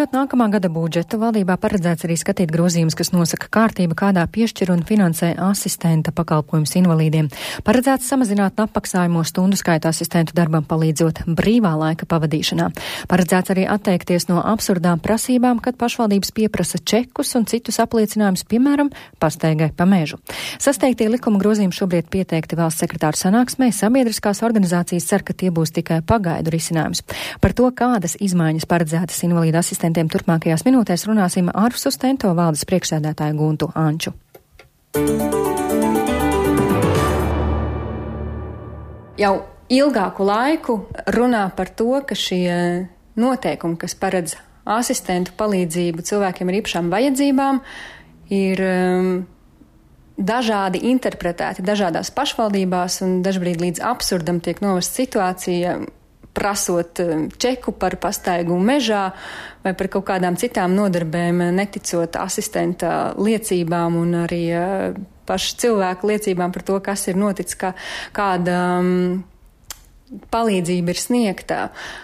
Gatavojot nākamā gada budžetu, valdībā paredzēts arī skatīt grozījumus, kas nosaka kārtību, kādā piešķir un finansē asistenta pakalpojums invalīdiem. Paredzēts samazināt apmaksājumu stundu skaitu asistentu darbam, palīdzot brīvā laika pavadīšanā. Paredzēts arī atteikties no absurdām prasībām, kad pašvaldības pieprasa čekus un citus apliecinājumus, piemēram, pastaigai pa mežu. Sasteigtie likuma grozījumi šobrīd pieteikti valsts sekretāru sanāksmē. Sabiedriskās organizācijas cer, ka tie būs tikai pagaidu risinājums. Par to, kādas izmaiņas paredzētas invalīdu asistentiem turpmākajās minūtēs, runāsim ar Sustento valdes priekšsēdētāju Guntu Anču. Jau ilgāku laiku runā par to, ka šie noteikumi, kas paredz asistentu palīdzību cilvēkiem ar īpašām vajadzībām, ir dažādi interpretēti dažādās pašvaldībās un dažbrīd līdz absurdam tiek novest situācija, prasot čeku par pastaigu mežā vai par kaut kādām citām nodarbēm, neticot asistenta liecībām un arī pašu cilvēku liecībām par to, kas ir noticis, kāda palīdzība ir sniegta.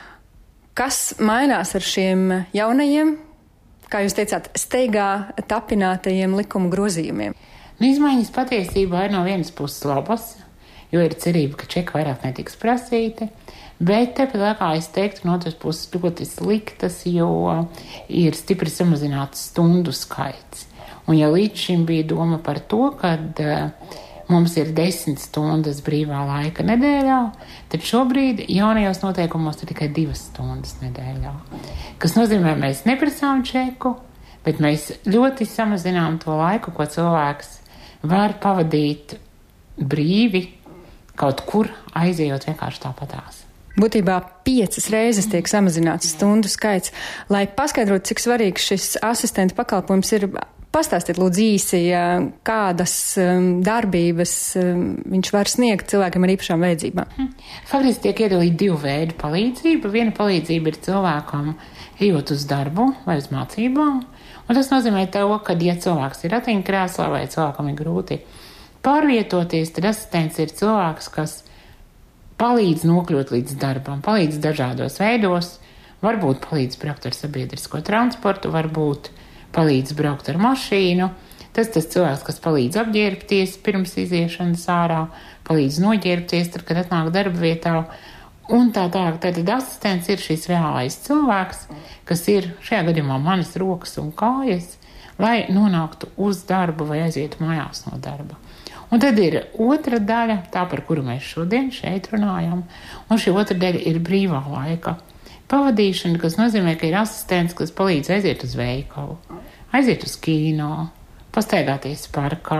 Kas mainās ar šiem jaunajiem, kā jūs teicāt, steigā tapinātajiem likuma grozījumiem? Izmaiņas patiesībā ir no vienas puses labas, jo ir cerība, ka čeka vairāk netiks prasīti. Bet tepat laikā es teiktu, no otras puses ļoti sliktas, jo ir stipri samazināts stundu skaits. Un ja līdz šim bija doma par to, kad mums ir 10 stundas brīvā laika nedēļā, tad šobrīd jaunajos noteikumos ir tikai 2 stundas nedēļā. Kas nozīmē, mēs neprasām čeku, bet mēs ļoti samazinām to laiku, ko cilvēks var pavadīt brīvi kaut kur aizejot vienkārši tāpatās. Būtībā 5 reizes tiek samazināts stundu skaits. Lai paskaidrotu, cik svarīgs šis asistenta pakalpojums ir, pastāstiet lūdzu īsi, kādas darbības viņš var sniegt cilvēkiem ar īpašām vajadzībām. Faktiski tiek iedalīta 2 veidu palīdzība. Viena palīdzība ir cilvēkam ejot uz darbu vai uz mācībām. Un tas nozīmē to, ka ja cilvēks ir ratiņkrēslā vai cilvēkam ir grūti pārvietoties, tad asistents ir cilvēks, kas palīdz nokļūt līdz darbam, palīdz dažādos veidos, varbūt palīdz braukt ar sabiedrisko transportu, varbūt palīdz braukt ar mašīnu. Tas cilvēks, kas palīdz apģērbties pirms iziešanas ārā, palīdz noģērbties, tad, kad atnāk darba vietā. Un tā. Tad asistents ir šis reālais cilvēks, kas ir šajā gadījumā manas rokas un kājas, lai nonāktu uz darbu vai aizietu mājās no darba. Un tad ir otra daļa, tā par kuru mēs šodien šeit runājam, un šī otra daļa ir brīvā laika pavadīšana, kas nozīmē, ka ir asistents, kas palīdz aiziet uz veikalu, aiziet uz kino, pastaigāties parkā,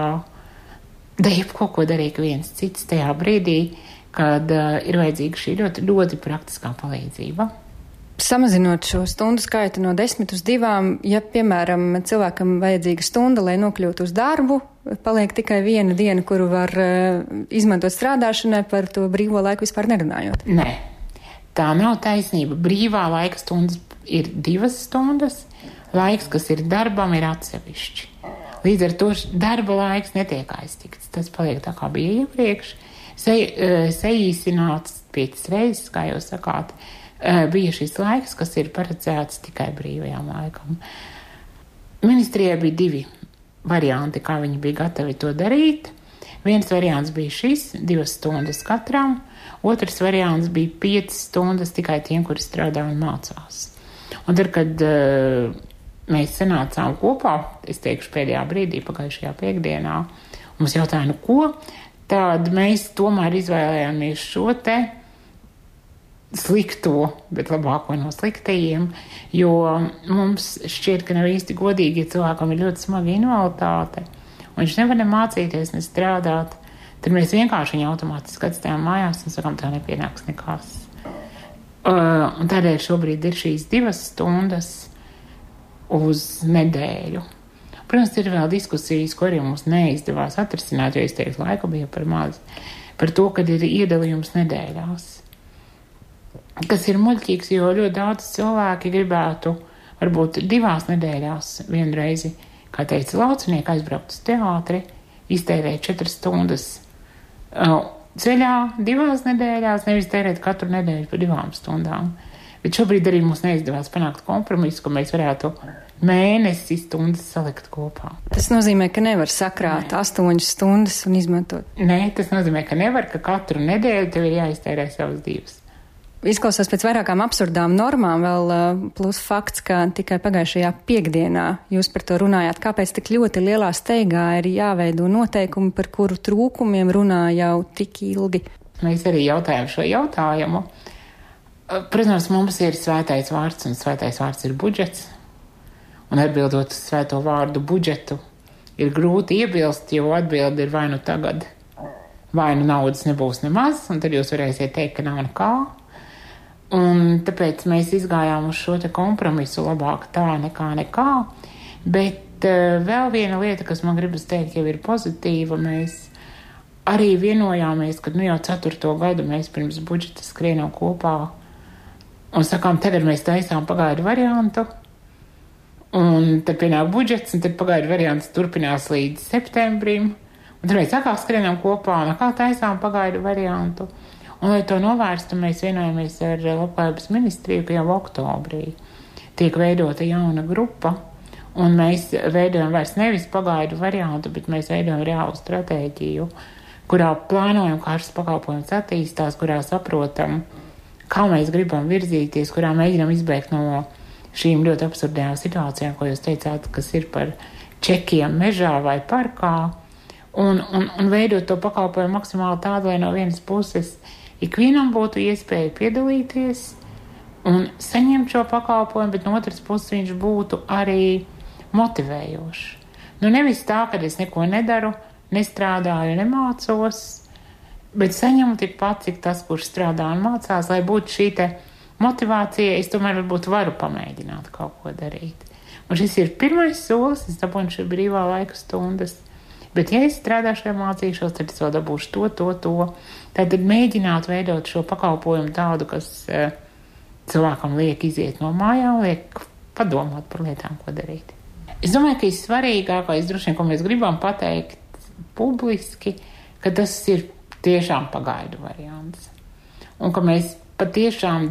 jebko, ko darīt viens cits tajā brīdī, kad ir vajadzīga šī ļoti, ļoti praktiskā palīdzība. Samazinot šo stundu skaitu no 10 uz 2, ja, piemēram, cilvēkam vajadzīga stunda, lai nokļūtu uz darbu, paliek tikai viena diena, kuru var izmantot strādāšanai, par to brīvo laiku vispār nerunājot. Nē, tā nav taisnība. Brīvā laika stundas ir 2 stundas, laiks, kas ir darbam, ir atsevišķi. Līdz ar to darba laiks netiek aiztikts. Tas paliek tā, kā bija iepriekš. Saīsināts 5 reizes, kā jūs sakāt, bija šis laiks, kas ir paredzēts tikai brīvajām laikam. Ministrijai bija 2 varianti, kā viņi bija gatavi to darīt. Viens variants bija šis, 2 stundas katram. Otrs variants bija 5 stundas tikai tiem, kuri strādā un mācās. Un tad, kad mēs sanācām kopā, es teikšu pēdējā brīdī, pagājušajā piekdienā, mums jautāja, nu ko, tad mēs tomēr izvēlējāmies šo te slikto, bet labāko no sliktajiem, jo mums šķiet, ka nav īsti godīgi, ja cilvēkam ir ļoti smaga invaliditāte, un viņš nevar ne mācīties, ne strādāt, tad mēs vienkārši viņu automātiski atstājām mājās un sakām, tā nepienāks nekas. Un tādēļ šobrīd ir šīs 2 stundas uz nedēļu. Protams, ir vēl diskusijas, ko arī mums neizdevās atrisināt, jo es teiktu, laika bija par maz, par to, kad ir iedalījums nedēļās. Kas ir muļķīgs, jo ļoti daudz cilvēki gribētu varbūt 2 nedēļās vienreizi, kā teica laucinieki, aizbraukt uz teātri, iztērēt 4 stundas ceļā 2 nedēļās, nevis tērēt katru nedēļu pa 2 stundām. Bet šobrīd arī mums neizdevās panākt kompromisu, ka mēs varētu mēnesi stundas salikt kopā. Tas nozīmē, ka nevar sakrāt 8 stundas un izmantot? Nē, tas nozīmē, ka nevar, ka katru nedēļu tev ir jāiztērē savas 2. Izklausās pēc vairākām absurdām normām, vēl plus fakts, ka tikai pagājušajā piekdienā jūs par to runājāt. Kāpēc tik ļoti lielā steigā ir jāveido noteikumi, par kuru trūkumiem runā jau tik ilgi? Mēs arī jautājām šo jautājumu. Protams, mums ir svētais vārds, un svētais vārds ir budžets. Un atbildot uz svēto vārdu budžetu, ir grūti iebilst, jo atbildi ir vai nu tagad, vai nu naudas nebūs nemaz, un tad jūs varēsiet teikt, ka nav nekā. Un tāpēc mēs izgājām uz šo te kompromisu, labāk tā nekā nekā. Bet vēl viena lieta, kas man gribas teikt, jau ir pozitīva, mēs arī vienojāmies, ka jau 4. gadu mēs pirms budžeta skrienam kopā un sakām, tagad mēs taisām pagaidu variantu, un tad pienāk budžets, un tad pagaidu variants turpinās līdz septembrim, un tad mēs atkal skrienam kopā un atkal taisām pagaidu variantu. Un, lai to novērstu, mēs vienojāmies ar Labklājības ministriju, ka jau oktobrī tiek veidota jauna grupa, un mēs veidojam vairs nevis pagaidu variantu, bet mēs veidojam reālu stratēģiju, kurā plānojam, kā šis pakalpojums attīstās, kurā saprotam, kā mēs gribam virzīties, kurā mēģinam izbēgt no šīm ļoti absurdajām situācijām, ko jūs teicāt, kas ir par čekiem mežā vai parkā, un veidot to pakalpojumu maksimāli tādu, lai no vienas puses ikvienam būtu iespēja piedalīties un saņemt šo pakalpojumu, bet no otras puses viņš būtu arī motivējošs. Nevis tā, ka es neko nedaru, nestrādāju, nemācos, bet saņemu tikpat, cik tas, kurš strādā un mācās, lai būtu šī te motivācija, es tomēr varbūt varu pamēģināt kaut ko darīt. Un šis ir pirmais solis, es dabūšu šī brīvā laika stundas, bet ja es strādāšu vai mācīšos, tad es vēl dabūšu to. Tad mēģināt veidot šo pakalpojumu tādu, kas cilvēkam liek iziet no mājām, liek padomāt par lietām, ko darīt. Es domāju, ka svarīgākais, droši vien, ko mēs gribam pateikt publiski, ka tas ir tiešām pagaidu variants. Un ka mēs patiešām,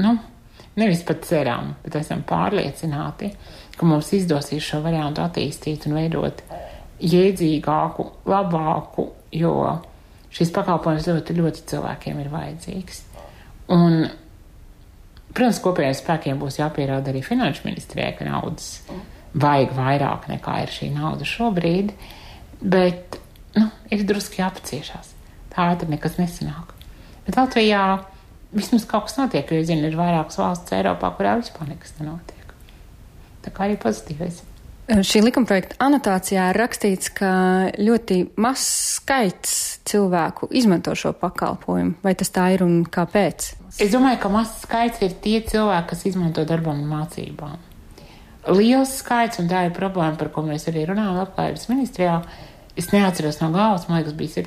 nevis pat ceram, bet esam pārliecināti, ka mums izdosies šo variantu attīstīt un veidot jēdzīgāku, labāku, jo šis pakalpojums ļoti, ļoti cilvēkiem ir vajadzīgs. Un, protams, kopējiem spēkiem būs jāpierāda arī finanšu ministrijai, ka naudas vajag vairāk nekā ir šī nauda šobrīd, bet, ir druski jāpaciešās. Tā ātri nekas nesanāk. Bet Latvijā vismaz kaut kas notiek, jo, zinu, ir vairākas valsts Eiropā, kurā vispār nekas nenotiek. Tā kā arī pozitīvais. Šī likumprojekta anotācijā ir rakstīts, ka ļoti mazs skaits cilvēku izmanto šo pakalpojumu. Vai tas tā ir un kāpēc? Es domāju, ka mazs skaits ir tie cilvēki, kas izmanto darbam un mācībām. Liels skaits, un tā ir problēma, par ko mēs arī runājam Labklājības ministrijā, es neatceros no galvas, man liekas, bija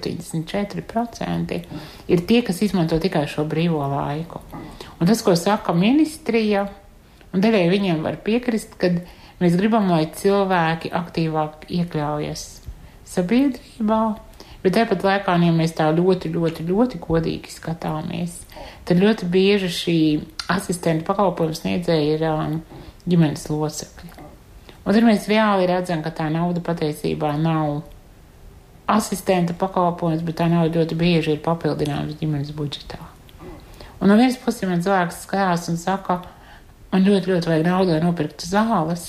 74%, ir tie, kas izmanto tikai šo brīvo laiku. Un tas, ko saka ministrija, un daļai viņiem var piekrist, kad mēs gribam, lai cilvēki aktīvāk iekļaujas sabiedrībā, bet tāpat laikā, ja mēs tā ļoti, ļoti, ļoti godīgi skatāmies, tad ļoti bieži šī asistenta pakalpojums sniedzēja ir ģimenes locekļi. Un tad mēs reāli redzam, ka tā nauda patiesībā nav asistenta pakalpojums, bet tā nauda ļoti bieži ir papildinājums ģimenes budžetā. Un no vienas puses, ja man cilvēks skatās un saka, man ļoti, ļoti vajag naudu, lai nopirktu zāles,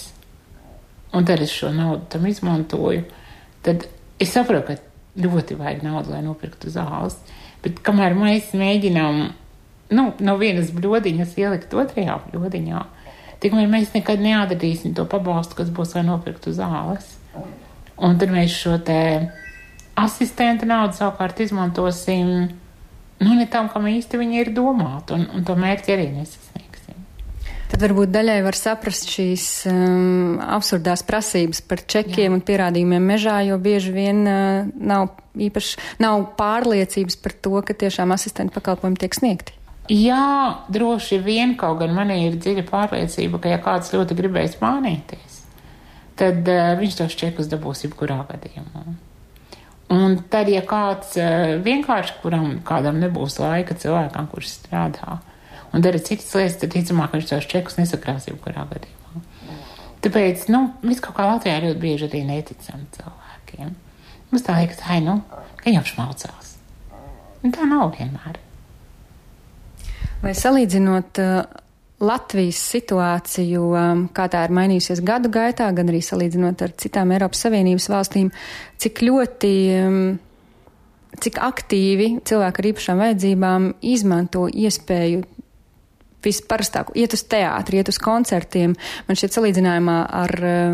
un tad es šo naudu tam izmantoju, tad es saprotu, ka ļoti vajag naudu, lai nopirktu zāles, bet kamēr mēs mēģinām no vienas bļodiņas ielikt otrajā bļodiņā, tikmēr mēs nekad neatradīsim to pabalstu, kas būs, lai nopirktu zāles. Un tad mēs šo te asistenta naudu savukārt izmantosim, ne tam, kam īsti viņa ir domāta, un to mērķi arī nesasniegsim. Tad varbūt daļai var saprast šīs absurdās prasības par čekiem un pierādījumiem mežā, jo bieži vien nav pārliecības par to, ka tiešām asistenta pakalpojumi tiek sniegti. Jā, droši vien, kaut gan manī ir dziļa pārliecība, ka ja kāds ļoti gribēs mānīties, tad viņš tos čekus dabūs jebkurā gadījumā. Un tad, ja kāds vienkārši, kādam nebūs laika cilvēkam, kurš strādā, un dara citas lietas, tad ticamāk viņš tos čekus nesakrās jebkurā gadījumā. Tāpēc, viss kaut kā Latvijā ļoti bieži arī neticam cilvēkiem. Mums tā liekas, ka jau šmaucās. Un tā nav vienmēr. Vai salīdzinot Latvijas situāciju, kā tā ir mainījusies gadu gaitā, gan arī salīdzinot ar citām Eiropas Savienības valstīm, cik aktīvi cilvēki ar īpašām vajadzībām izmanto iespēju visparastāku, iet uz teātri, iet uz koncertiem. Man šķiet salīdzinājumā ar,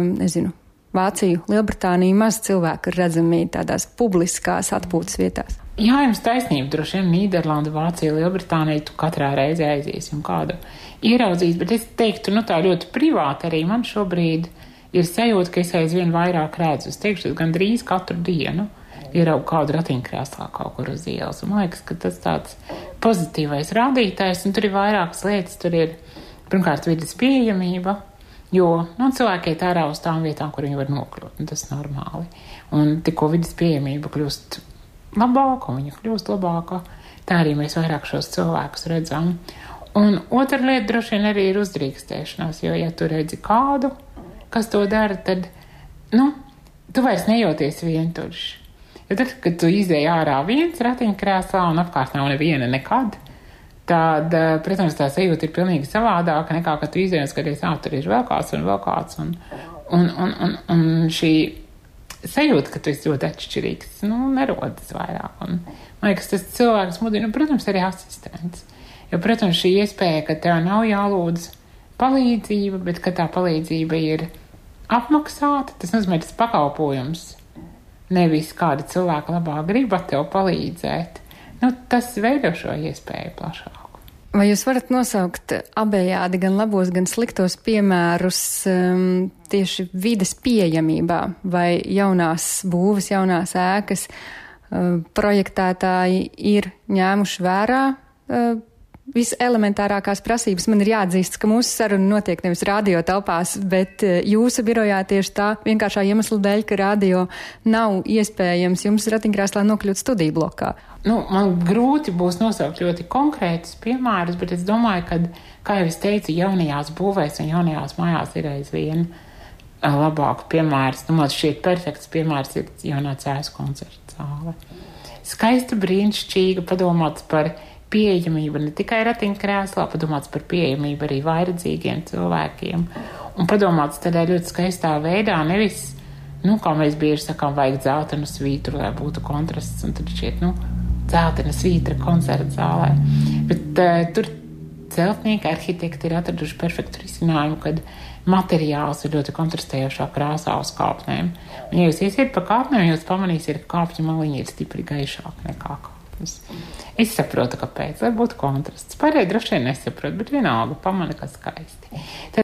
Vāciju, Lielbritāniju maz cilvēku ir redzami tādās publiskās atpūtas vietās. Jā, jums taisnība, droši vien Nīderlanda, Vācija, Lielbritānija, tu katrā reizē aiziesi un kādu ieraudzīs, bet es teiktu, tā ļoti privāti arī man šobrīd ir sajūta, ka es aizvien vairāk redzu. Es teikšu, tas gandrīz katru dienu ieraugu kādu ratiņkrēslā kaut kur uz ielas. Un man liekas, ka tas tāds pozitīvais rādītājs, un tur ir vairākas lietas, tur ir pirmkārt vides pieejamība, jo cilvēki iet ārā uz tām vietām, kur viņi var nokļūt, un tas normāli. Un tikko vides pieejamība kļūst labāka, un viņa kļūst labāka, tā arī mēs vairāk šos cilvēkus redzam. Un otra lieta droši vien arī ir uzdrīkstēšanās, jo ja tu redzi kādu, kas to dara, tad, tu vairs nejūties vientuļš. Jo tad, kad tu izēj ārā viens ratiņkrēslā un apkārt nav neviena nekad, tad, protams, tā sajūta ir pilnīgi savādāka nekā, kad tu izēj un skaties, tur ir vēl kāds un vēl kāds. Un šī sajūta, ka tu esi ļoti atšķirīgs, nerodas vairāk. Un, man liekas, tas cilvēks mudina, protams, arī asistents. Jo, protams, šī iespēja, ka tev nav jālūdz palīdzība, bet ka tā palīdzība ir apmaksāta, tas nozīmē, tas pakalpojums. Nevis kāda cilvēka labā griba tev palīdzēt. Tas veido šo iespēju plašāku. Vai jūs varat nosaukt abējādi gan labos, gan sliktos piemērus tieši vides pieejamībā vai jaunās būves, jaunās ēkas projektētāji ir ņēmuši vērā viselementārākās prasības? Man ir jāatzīst, ka mūsu saruna notiek nevis radio telpās, bet jūsu birojā tieši tā vienkāršā iemesla dēļ, ka radio nav iespējams jums ratiņkrēslā nokļūt studiju blokā. Man grūti būs nosaukt ļoti konkrētus piemērus, bet es domāju, ka, kā jau es teicu, jaunajās būvēs un jaunajās mājās ir aizvien labāku piemērs. Man šķiet perfekts piemērs ir jaunā Cēsu koncerta zāle. Skaista, brīnišķīga, padomāts par pieejamību ne tikai ratiņkrēslā, padomāts par pieejamību arī vairedzīgiem cilvēkiem. Un padomāts tādā ļoti skaistā veidā, nevis, kā mēs bieži sakām, vajag dzeltenu svītru, lai būtu kontrasts, un tad šķiet, dzeltena svītra koncerta zālē. Bet tur celtnieki, arhitekti ir atraduši perfektu risinājumu, kad materiāls ir ļoti kontrastējošā krāsā uz kāpnēm. Un, ja jūs iesiet pa kāpnēm, jūs pamanīsiet, ka kāpņu maliņa ir stipri gaišāka nekā kāpnes. Es saprotu, kāpēc, lai būtu kontrasts. Pārējie droši vien nesaprot, bet vienalga pamana, ka skaisti.